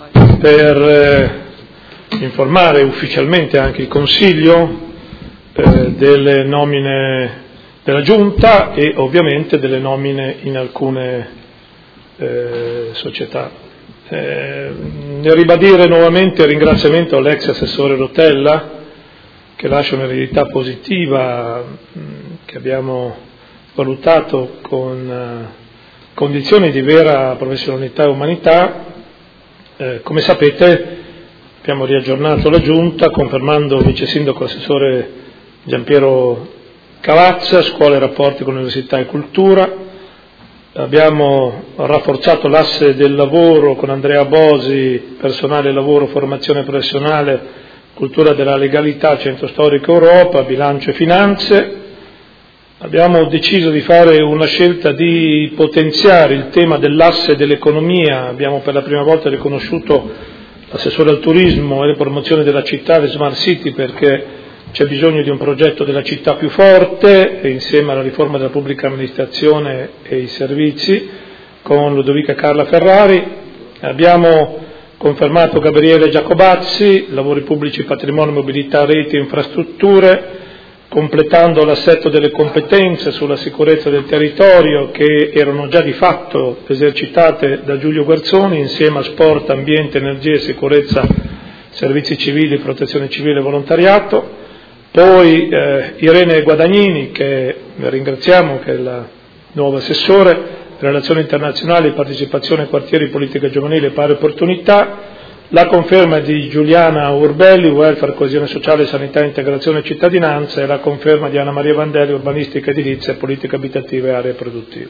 per informare ufficialmente anche il Consiglio delle nomine della Giunta e ovviamente delle nomine in alcune società. Nel ribadire nuovamente il ringraziamento all'ex assessore Rotella, che lascia un'eredità positiva che abbiamo valutato con condizioni di vera professionalità e umanità. Come sapete abbiamo riaggiornato la Giunta confermando il vice sindaco assessore Giampiero Cavazza, scuola e rapporti con università e cultura. Abbiamo rafforzato l'asse del lavoro con Andrea Bosi, personale lavoro, formazione professionale, cultura della legalità, centro storico Europa, bilancio e finanze. Abbiamo deciso di fare una scelta di potenziare il tema dell'asse dell'economia. Abbiamo per la prima volta riconosciuto l'assessore al turismo e alla promozione della città, le smart city, perché c'è bisogno di un progetto della città più forte, insieme alla riforma della pubblica amministrazione e i servizi, con Ludovica Carla Ferrari. Abbiamo confermato Gabriele Giacobazzi, lavori pubblici, patrimonio, mobilità, reti e infrastrutture, completando l'assetto delle competenze sulla sicurezza del territorio che erano già di fatto esercitate da Giulio Guerzoni, insieme a sport, ambiente, energia e sicurezza, servizi civili, protezione civile e volontariato. Poi Irene Guadagnini, che ringraziamo, che è la nuova assessore, relazioni internazionali, partecipazione ai quartieri, politica giovanile e pari opportunità. La conferma di Giuliana Urbelli, welfare, coesione sociale, sanità, integrazione e cittadinanza, e la conferma di Anna Maria Vandelli, urbanistica, edilizia, politica abitativa e aree produttive.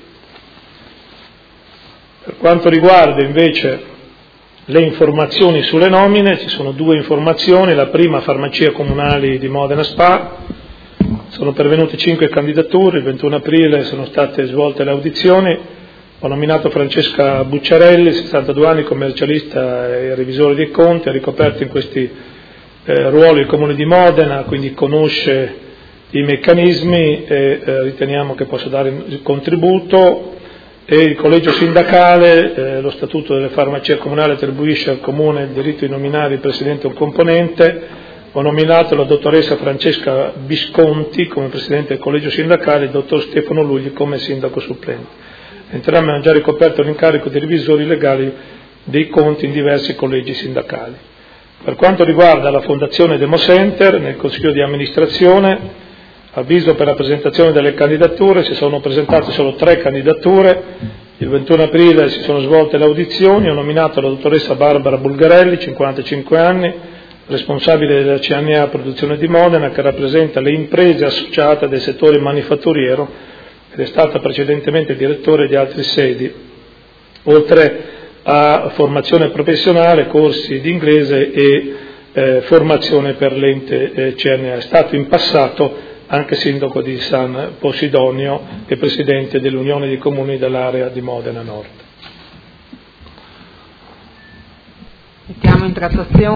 Per quanto riguarda invece le informazioni sulle nomine, ci sono due informazioni. La prima, farmacie comunali di Modena SPA. Sono pervenute 5 candidature, il 21 aprile sono state svolte le audizioni. Ho nominato Francesca Bucciarelli, 62 anni, commercialista e revisore dei conti, ha ricoperto in questi ruoli il Comune di Modena, quindi conosce i meccanismi e riteniamo che possa dare il contributo. E il collegio sindacale, lo statuto delle farmacie comunali attribuisce al Comune il diritto di nominare il Presidente e un componente. Ho nominato la dottoressa Francesca Visconti come Presidente del collegio sindacale e il dottor Stefano Lugli come Sindaco supplente. Entrambi hanno già ricoperto l'incarico di revisori legali dei conti in diversi collegi sindacali. Per quanto riguarda la Fondazione Demo Center, nel Consiglio di amministrazione, avviso per la presentazione delle candidature, si sono presentate solo 3 candidature. Il 21 aprile si sono svolte le audizioni, ho nominato la dottoressa Barbara Bulgarelli, 55 anni, responsabile della CNA Produzione di Modena, che rappresenta le imprese associate del settore manifatturiero ed è stata precedentemente direttore di altre sedi, oltre a formazione professionale, corsi di inglese e formazione per l'ente CNA. È stato in passato anche sindaco di San Posidonio e presidente dell'Unione dei Comuni dell'area di Modena Nord. Mettiamo in trattazione.